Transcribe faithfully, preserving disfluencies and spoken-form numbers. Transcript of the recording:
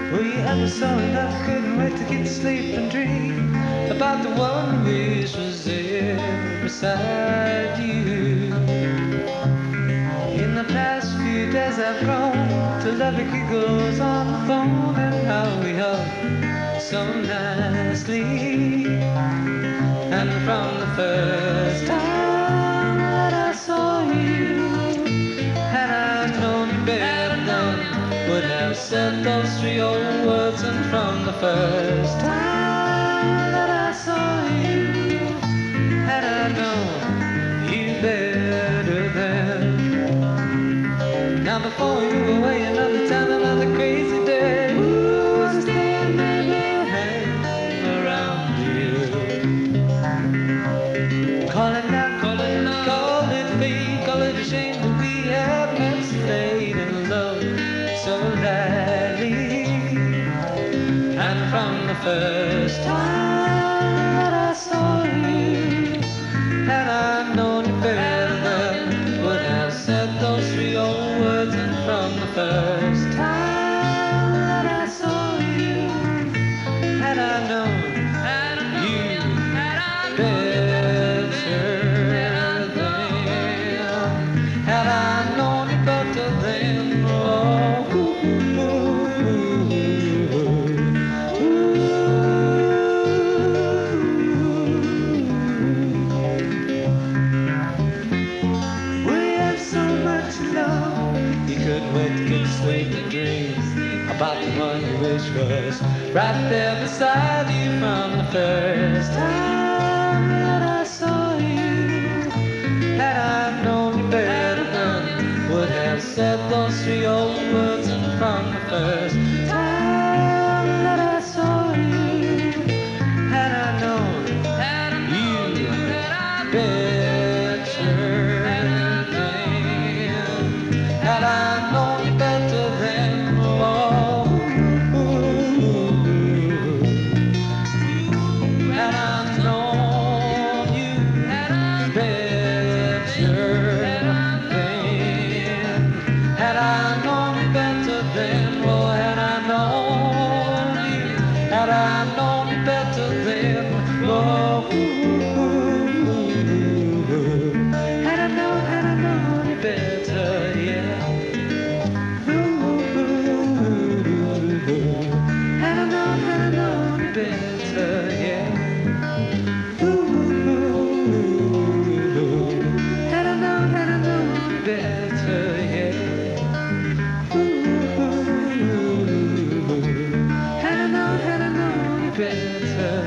We ever saw enough, couldn't wait to get to sleep and dream about the one who wish was there beside you. In the past few days I've grown to love the giggles on the phone and how we hug so nicely. And from the first time that I saw you, had I known you better then, would have said those three old words. And from the first time that I saw you, had I known you better then. Now before you were away another time, another crazy day, ooh, I still maybe hang around you. Call it love, call it love, call it fate, call it a shame that we have met so late in love so lightly. And from the first time that I saw you, had I known you better, would have said those three old words. And from the first time that I saw you, had I known you better then, had I known you better then, oh, ooh, ooh, ooh, ooh. We have so much love, you couldn't wait to get to sleep and dream about the one you wish was right there beside you. From the first time that I saw you, had I known you better then, would have said those three old words. And from the first time that I saw you, had I known you better then, had I known you better then, oh, had I known you better then, had I known you better then, oh, had I known you, had I known you better then, oh, had I known, had I known you better, yeah. Had I known, had I known you better, yeah. Had I known, had I known you better, yeah. Had I known, had I known you better.